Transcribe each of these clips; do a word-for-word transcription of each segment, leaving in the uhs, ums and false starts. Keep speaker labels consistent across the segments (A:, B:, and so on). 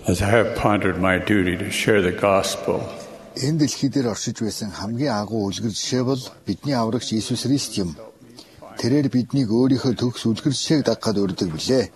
A: As I have pondered my duty to share the gospel,
B: энэ дэлхий дээр оршиж байсан хамгийн агуу үлгэр жишээ бол бидний аврагч Иесус Христ юм. Тэрээр биднийг өөрийнхөө төгс үлгэр жишээг дагахад урьдаг билээ.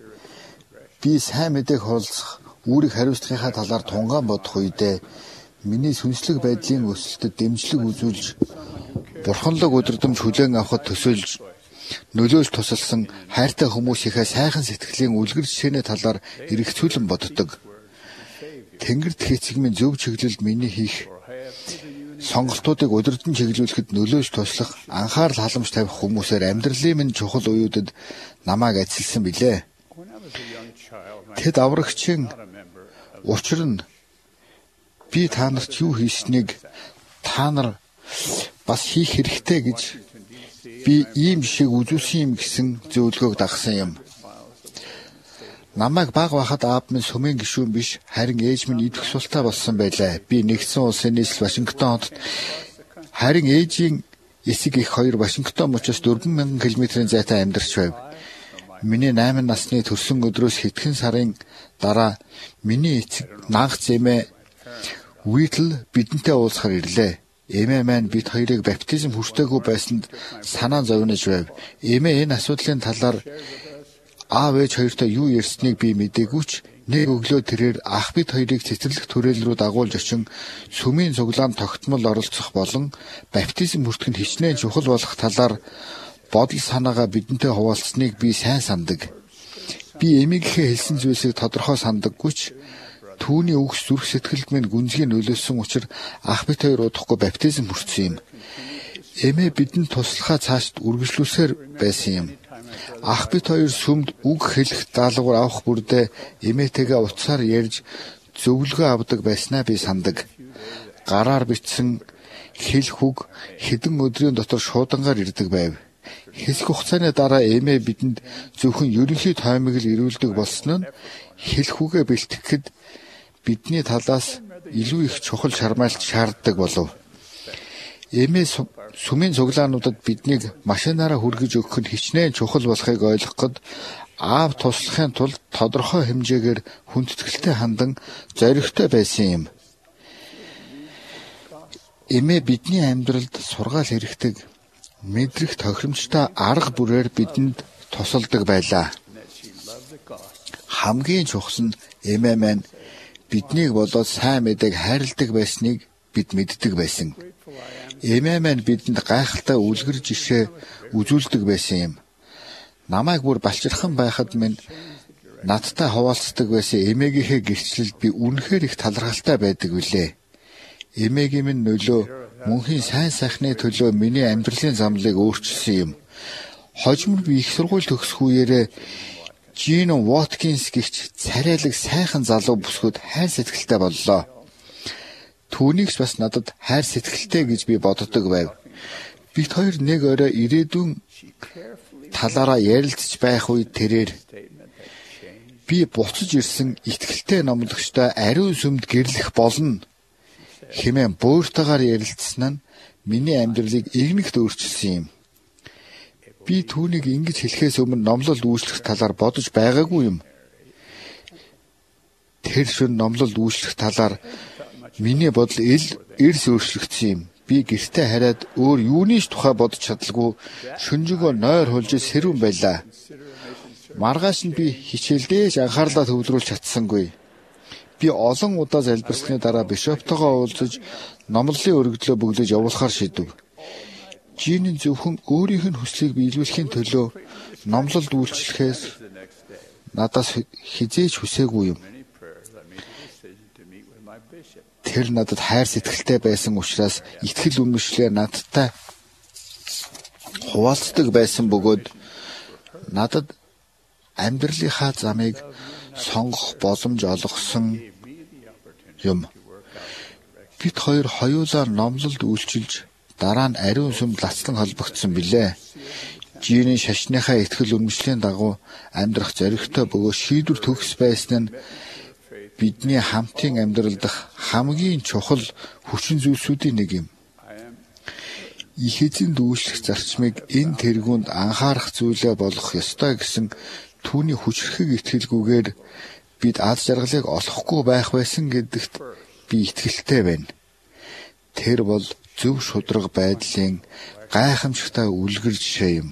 B: Би сайн мэдээг хуулах үүрэг хариуцлагынхаа талаар тунгаан бодох үедээ миний сүнслэг байдлын өсөлтөд дэмжлэг үзүүлж, бурханлаг өдөрдөмж хүлээн авахд төсөөлж, нөлөөлж тусалсан хайртай хүмүүсийнхээ сайхан сэтгэлийн үлгэр жишээний талаар эргэцүүлэн боддог. Тэнгэрт хийцэгмийн зөв чиглэлд миний хийх сонголтуудыг өдөрдөн чиглүүлэхэд нөлөөж туслах, анхаарал халамж тавих хүмүүсээр амьдралын минь чухал үеүүдэд намайг ажилласан билээ. Тэд аврагчийн учир нь би та нарт юу хийснийг та нар бас хийх хэрэгтэй гэж би ийм жишээг үзүүлсэн юм гэсэн зөвлөгөөг дагсан юм. Намайг баг байхад аав минь сүмийн гишүүн биш, харин ээж минь идэх султаа болсон байлаа. Би нэгдсэн улсын нийслэл Вашингтон хотод, харин ээжийн эсэг их хоёр Вашингтон мужаас дөрвөн мянган километрийн зайтай амьдарч байв. Миний найман насны төрсөн өдрөөс хэдхэн сарын дараа миний эцэг нанх зэмээ Уитл бидэнтэй уулзахаар ирлээ. Эмээ маань бид хоёрыг баптизм хүртээгүй байсанд санаа зовнож байв. Эмээ энэ асуудлын талаар аав ээж хоёртой юу ярьсныг би мдэггүй ч нэг өглөө тэрээр ах бид хоёрыг цэцэрлэг түрээл рүү дагуулж очин сүмийн цуглаанд тогтмол оролцох болон баптизм хүртэх нь хичнээн чухал болох талаар бодол санаагаа бидэнтэй хуваалцсныг би сайн сандаг. Би эмийнхээ хэлсэн зүйлсийг тодорхой сандаггүй ч түүний үгс зүрх сэтгэлд минь гүнзгий нөлөөлсөн учраас ах бид хоёр удахгүй баптизм хүртсэн юм. Эмээ бидэнд туслахаа цаашд үргэлжлүүлсээр байсан юм. Ах бид хоёр сүмд үг хэлэх даалгавар авах бүрдээ эмээтэйгээ утсаар ярьж зөвлөгөө авдаг байснаа би сандаг. Гараар бичсэн хэлэх үг хэдэн өдрийн дотор шуудангаар ирдэг байв. Хэсэг хугацааны дараа эмээ бидэнд зөвхөн ерөнхий таймыг л ирүүлдэг болсон нь хэлэх үгээ бэлтгэхэд бидний талаас илүү их чухал шармайлт шаарддаг болов. Эмээ сүмийн цуглаануудад биднийг машинаараа хүргэж өгөх нь хичнээн чухал болохыг ойлгоход аав туслахын тулд тодорхой хэмжээгээр хүндэтгэлтэй хандан зоригтой байсан юм. Эмээ бидний амьдралд сургаал хэрэгтэй мэдрэх тохиромжтой арга бүрээр бидэнд тусалдаг байлаа. Хамгийн чухал нь эмээ маань биднийг болоод сайн мэдээг хайрладаг байсныг бид мэддэг байсан. Эмээ маань бидэнд гайхалтай үлгэр жишээ үзүүлдэг байсан юм. Намайг бүр балчирхан байхад минь надтай хуваалцдаг байсан эмээгийнхээ гэрчлэлд би үнэхээр их талархалтай байдаг билээ. Эмээгийн минь нөлөө мөнхийн сайн сайхны төлөө миний амьдралын замлыг өөрчилсөн юм. Хожимор би их сургууль төгсөх үеэрээ Жин Воткинс гихч царайлаг сайхан залуу бүсгүүд хайр сэтгэлтэй боллоо. Түүнийгч бас надад хайр сэтгэлтэй гэж би боддог байв. Бид хоёр нэг орой ирээдүйн талаараа ярилцж байх үед тэрээр би буцаж ирсэн итгэлтэй номлогчтой ариун сүмд гэрлэх болно хэмээн бууртайгаар ярилцсан нь миний амьдралыг игнэгт өөрчилсөн юм. Би түүнийг ингэж хэлэхээс өмнө номлолд үйлчлэх талаар бодож байгаагүй юм. Тэр шөнө номлолд үйлчлэх талаар миний бодол ил эрс өөрчлөгдсөн юм. Би гэртээ хараад өөр юуны ч тухай бодож чадалгүй шүнжээгөө нойр хулж сэрүүн байлаа. Маргааш нь би хичээлдээж анхаарлаа төвлөрүүлж чадсангүй. Би олон удаа залбирсны дараа бишоптойгоо уулзаж номлолын өргөдлөө бөглөж явуулахар шийдэв. Жинийн зөвхөн өөрийнх нь хүслийг биелүүлэхийн төлөө номлолд үйлчлэхээс надаас хизээж хүсээгүй юм. Тэр надад хайр сэтгэлтэй байсан учраас итгэл үнэмшлээр надтай хуваалцдаг байсан бөгөөд надад амьдралынхаа замыг сонгох боломж олгосон юм. Бид хоёр хоёулаа номлолд үйлчилж дараа нь ариун сүмд лацлан холбогдсон билээ. Жинийн шашныхаа итгэл үнэмшлийн дагуу амьдрах зоригтой бөгөөд шийдвэр төгс байсан нь бидний хамтын амьдрал дах хамгийн чухал хүчин зүйлсүүдийн нэг юм. Их эзэн дүүлэх зарчмыг энэ тэргуунд анхаарах зүйлээ болгох ёстой гэсэн түүний хүчрхэг итгэлгүйгээр бид аз жаргалыг олохгүй байх байсан гэдэгт би итгэлтэй байна. Тэр бол зөв шударга байдлын гайхамшигтай үлгэр жишээ юм.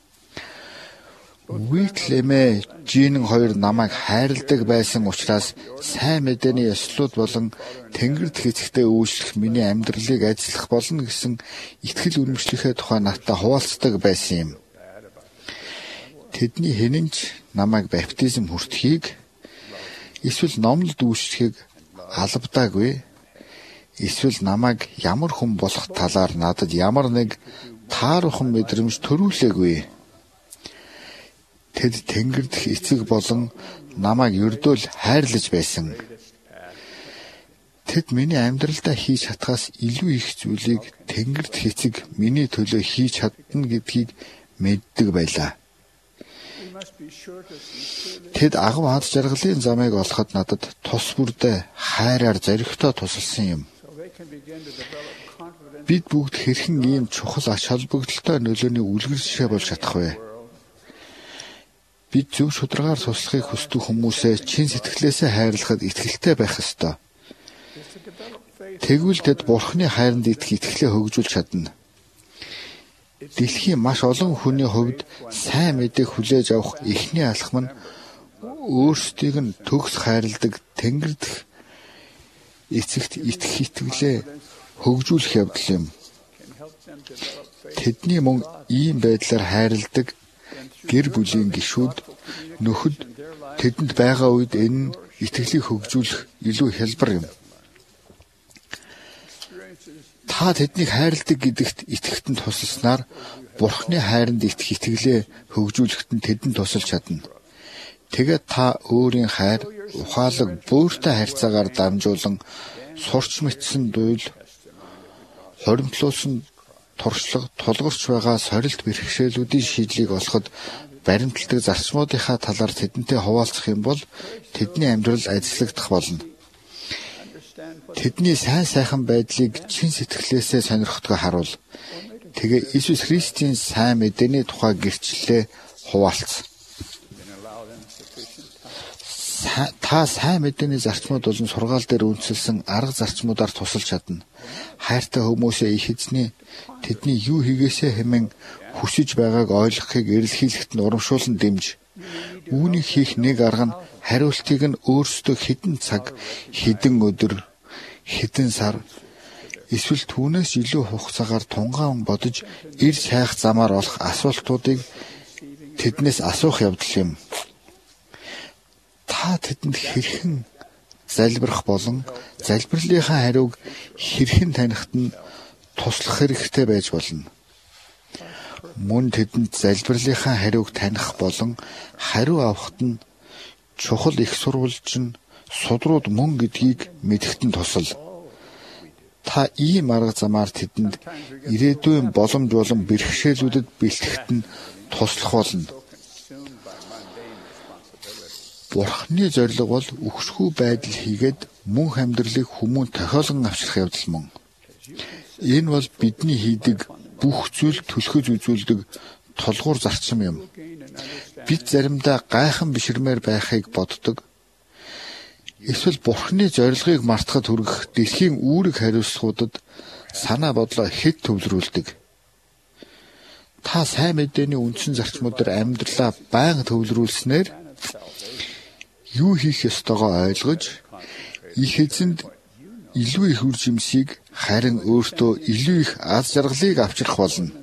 B: Уитлэмэ Жин хоёр намайг хайрладаг байсан учраас сайн мэдээний ёслууд болон тэнгэрд хэцэгтэй үйлчлэх миний амьдралыг ажиллах болно гэсэн итгэл үнэмшлийнхээ тухай надтай хуваалцдаг байсан юм. Тэдний хэн ч намайг баптизм хүртхийг эсвэл номлолд үйлчлэхийг албадаагүй. Эсвэл намайг ямар хүн болох талаар надад ямар нэг тааруухан мэдрэмж төрүүлээгүй. Тэд тэнгэр дэх эцэг болон намайг ердөөл хайрлаж байсан. Тэд миний амьдралдаа хийж чадхаас илүү их зүйлийг тэнгэр дэх эцэг миний төлөө хийж чадна гэдгийг мэддэг байлаа. Тэд агав аз жаргалын замыг олоход надад тус бүрдээ хайраар зоригтой тусалсан юм. Бид бүгд хэрхэн ийм чухал ач холбогдолтой нөлөөний үлгэр жишээ болж чадах вэ? Бид зөв шударгаар туслахыг хүсдэг хүмүүсээ чин сэтгэлээсээ хайрлахад итгэлтэй байх ёстой. Тэгвэл тэд Бурхны хайранд итгэх итгэлээ хөгжүүлж чадна. Дэлхийн маш олон хүний хувьд сайн мэдээг хүлээж авах эхний алхам нь өөрсдийг нь төгс хайрладаг тэнгэр дэх эцэгт итгэх итгэлээ хөгжүүлэх явдал юм. Тэдний мөн ийм байдлаар хайрладаг гэр бүлийн гишүүд, нөхөд тэдэнд байгаа үед энэ итгэлийг хөгжүүлэх илүү хялбар юм. Та тэднийг хайрладаг гэдэгт итгэхтэн тусалснаар Бурхны хайранд итгэх итгэлээ хөгжүүлэхэд нь тэдэнд тусалж чадна. Тэгээд та өөрийн хайр, ухаалаг, буйртай харьцаагаар дамжуулан сурч мэдсэн дуйл, хоримтлуулсан туршлага, тулгарч байгаа сорилт бэрхшээлүүдийн шийдлийг олоход баримтлагдаг зарчмуудынхаа талаар тэдэнтэй хуваалцах юм бол тэдний амьдрал ажиллагдах болно. Тэдний сайн сайхан байдлыг чин сэтгэлээсээ сонирхдогоо харуул. Тэгээ Иесус Христийн сайн мэдээний тухай гэрчлэлээ хуваалц. Та сайн мэдээний зарчмууд болон сургаал дээр үндэслэн арга зарчмуудаар тусалж чадна. Хайртай хүмүүсээ их эзний тэдний юу хийгээсээ хэмээн хүсэж байгааг ойлгохыг эрэлхийлэхэд нь урамшуулан дэмж. Үүнийг хийх нэг арга нь хариултыг нь өөрсдөө хэдэн цаг, хэдэн өдөр, хэдэн сар эсвэл түүнээс илүү хугацаагаар тунгаан бодож ир сайх замаар олох асуултуудыг тэднээс асуух явдал юм. Та тэдэнд хэрхэн залбирах болон залбирлынхаа хариуг хэрхэн танихт нь туслах хэрэгтэй байж болно. Мөн тэдэнд залбирлынхаа хариуг таних болон хариу авахт нь чухал их сурвалж нь судрууд мөн гэдгийг мэдэхтэн тусал. Та ийм арга замаар тэдэнд ирээдүйн боломж болон бэрхшээлүүдэд бэлтгэхт нь туслах болно. Бурхны зорилго бол үхшгүй байдал хийгээд мөнх амьдралыг хүмүүн тохиолон авчрах явдал мөн. Энэ бол бидний хийдэг бүх зүйл түлхэж үзүүлдэг толгуур зарчим юм. Бид заримдаа гайхан биширмээр байхыг боддог. Эсвэл Бурхны зорилгыг мартахад хүргэх дэлхийн үүрэг хариуцлагуудад санаа бодлоо хэд төвлөрүүлдэг. Та сайн мэдээний үндсэн зарчмуудаар амьдралаа байнга төвлөрүүлснээр юу хийх ёстойгоо ойлгож, их эзэнд илүү их үр жимсийг харин өөртөө илүү их аз жаргалыг авчрах болно.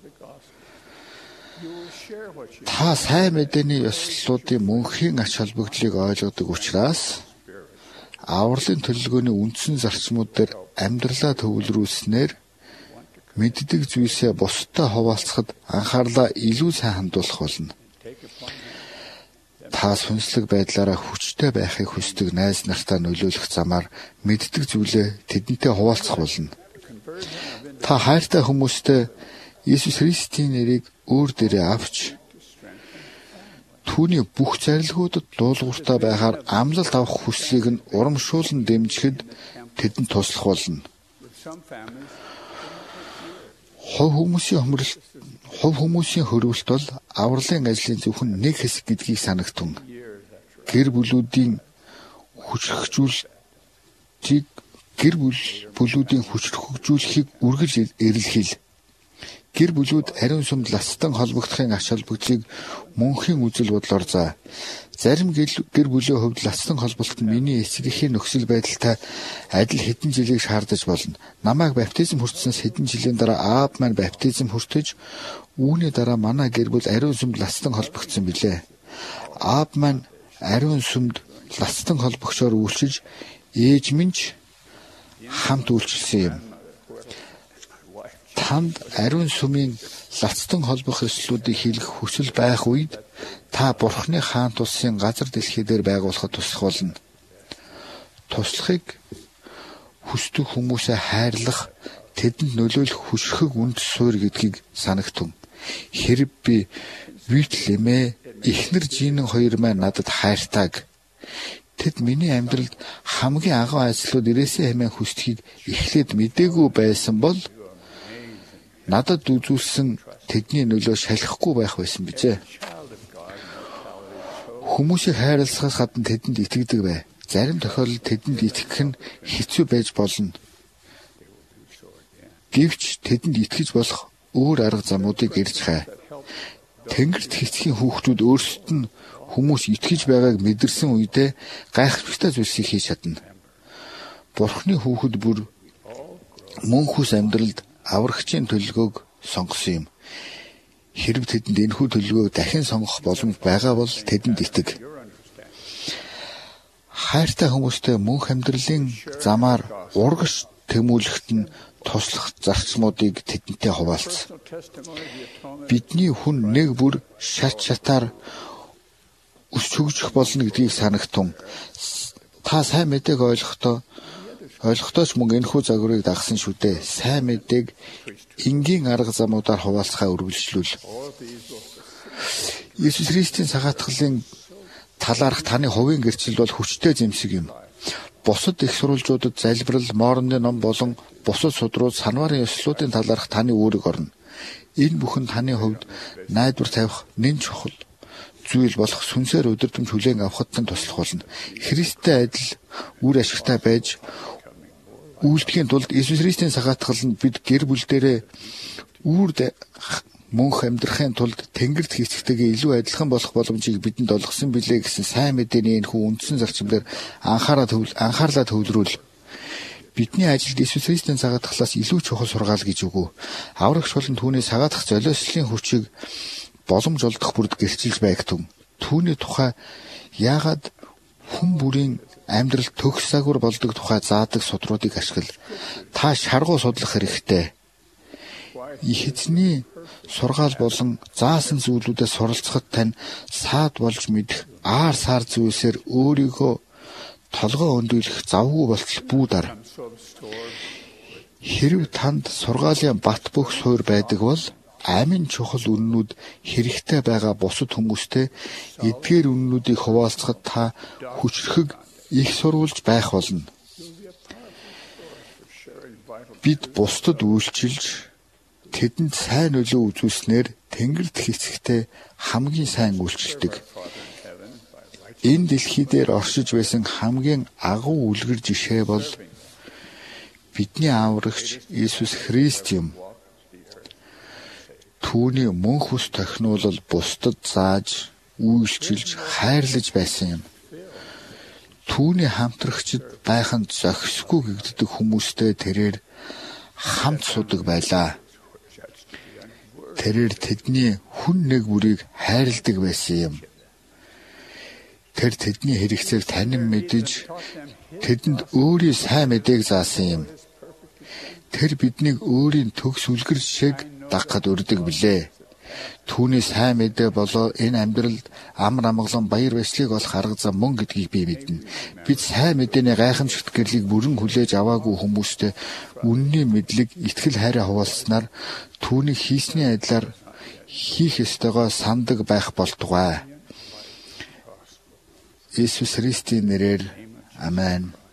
B: Та сайн мэдээний ёслолуудын мөнхийн ач холбогдлыг ойлгодог учраас авралын төлөвлөгөөний үндсэн зарчмууд дээр амьдралаа төвлөрүүлснээр мэддэг зүйлсээ бусдад хуваалцахад анхаарлаа илүү сайн хандуулах болно. Та сүнслэг байдлаараа хүчтэй байхыг хүсдэг найз нартаа нөлөөлөх замаар мэддэг зүйлээ тэдэнтэй хуваалцах болно. Та хайртай хүмүүстэй Иесус Христийн нэрийг өөр дээрээ авч түүний бүх зарилгуудад дуулууртай байхаар амлалт авах хүслийг нь урамшуулан дэмжихэд тэдэнд туслах болно. Хов хүмүүсийн хомролт Хов хүмүүсийн хөрвөлт бол авралын ажлын зөвхөн нэг хэсэг гэдгийг санагтун. Гэр бүлүүдийн хүчрхэгжүүлэлтийг гэр бүл бүлүүдийн хүчрхэгжүүлэхийг үргэлж эрэлхийл. Гэр бүлүүд ариун сүмд ластан холбогдохын ач холбогдлыг мөнхийн үзэл бодлоор заа. Зарим гэр бүлийн хувьд ластан холболт нь миний эцэг эхийн нөхцөл байдалтай адил хэдэн жилийг шаардаж болно. Намайг баптизм хүртсэнээс хэдэн жилийн дараа аав маань баптизм хүртэж, үүний дараа манай гэр бүл ариун сүмд ластан холбогдсон билээ. Аав маань ариун сүмд ластан холбогчоор үйлчилж, ээж минь ч хамт үйлчилсэн юм. Танд ариун сүмийн лацтан холбох ёслуудыг хийх хүсэл байх үед та Бурхны хаант улсын газар дэлхий дээр байгуулахад туслах болно. Туслахыг хүсдэг хүмүүсээ хайрлах, тэдэнд нөлөөлөх хүчрхэг үнд суурь гэдгийг санагтун. Хэрэг би Витлэмэ эхнэр Жинэн хоёр маань надад хайртааг. Тэд миний амьдралд хамгийн агуу ажлууд ирээсээ хэмээн хүсдгийг эхлээд мэдээгүй байсан бол надад үзүүлсэн тэдний нөлөө шалахгүй байх байсан бижээ. Хүмүүсийг хайрлахаас гадна тэдэнд итгэдэг бай. Зарим тохиолдолд тэдэнд итгэх нь хэцүү байж болно. Гэвч тэдэнд итгэж болох өөр арга замуудыг ирж хай. Тэнгэрт хэцхийн хүүхдүүд өөрсдөд нь хүмүүс итгэж байгааг мэдэрсэн үедээ гайхамшигтай зүйлсийг хийж чадна. Бурхны хүүхэд бүр мөнхөс амьдралд аврагчийн төлөвлөгөөг сонгосон юм. Хэрэг тэдэнд энэхүү төлөвлөгөөг дахин сонгох боломж байгаа бол тэдэнд итэг. Хайртай хүмүүстэй мөнх амьдралын замаар урагш тэмүүлэхэд нь туслах зарчмуудыг тэдэнтэй хуваалц. Бидний хүн нэг бүр шат шатаар өсчөгжих болно гэдгийг санагтун. Та сайн мэдээг ойлгохдоо ойлгохдоо ч мөн энэхүү загварыг дагсан шүү дээ. Сайн мэдээг энгийн арга замуудаар хуваалцахаа үргэлжлүүл. Иесус Христийн сагаатгалын талаарх таны хувийн гэрчлэл бол хүчтэй зэмсэг юм. Бусад их сурвалжуудад залбирал, моорны ном болон бусад судрууд санварын ёслолуудын талаарх таны үүрэг орно. Энэ бүхэн таны хувьд найдвар тавих нэн чухал зүйл болох сүнсээр өдөртөмж хүлээн авахд нь туслах болно. Христтэй адил үр ашигтай байж үйлдэхийн тулд Иесус Христийн сагаатгал нь бид гэр бүлдээрээ үрд мөнх амьдрахын тулд Тэнгэрт хийцэгтэйгээ илүү адилхан болох боломжийг бидэнд олгосон билээ гэсэн сайн мэдээний энэ хүн үндсэн зарчимдэр анхаарал төвл анхаарлаа төвлөрүүл. Бидний ажилд Иесус Христийн сагаатгалаас илүү чухал сургаал гэж үгүй. Аврагч болон түүний сагаатгах золиослын хүчийг боломж олдох бүрд гэрчилж байгтун. Түүний тухай яагаад хүн бүрийн амьдрал төгс загвар болдог тухай заадаг судруудыг ашигла. Та шаргуу судлах хэрэгтэй. Их эзний сургаал болон заасан зүйлүүдэд суралцахад тань саад болж мэдэх аар сар зүйлсээр өөрийгөө толгоо өндүүлэх завгүй болтол бүү дар. Хэрв танд сургаалын бат бөх суур байдаг бол амин чухал үннүүд хэрэгтэй байгаа бусад хүмүүстэй эдгээр үннүүдийг хуваалцахад та хүчрхэг их сурвалж байх болно. Бид бусдад үйлчилж тэдэнд сайн нөлөө үзүүлснээр Тэнгэрт хэцэгтэй хамгийн сайн үйлчилдэг. Энэ дэлхий дээр оршиж байсан хамгийн агуу үлгэр жишээ бол бидний аврагч Иесус Христ юм. Түүний мөнх ус тохинулал бусдад зааж, үйлчилж, хайрлаж байсан юм. Түүний хамтрагчид байханд зохисгүй гэгддэг хүмүүстэй тэрээр хамт судаг байлаа. Тэрээр тэдний хүн нэг бүрийг хайрладаг байсан юм. Тэр тэдний хэрэгцээг танин мэдэж, тэдэнд өөрийн сайн мэдээг заасан юм. Тэр биднийг өөрийн төгс үлгэр жишээг дагахад урьдаг билээ. Түүний сайн мэдээ болоо энэ амьдралд амар амгалан баяр баясгалыг олох арга зам мөн гэдгийг би мэднэ. Бид сайн мэдээний гайхамшигт гэрлийг бүрэн хүлээж аваагүй хүмүүстэй үнний мэдлэг, итгэл хайраа хуваалцсанаар түүний хийсний адилаар хийх ёстойгоо сандаг байх болтугай. Иесус Христийн нэрээр амен.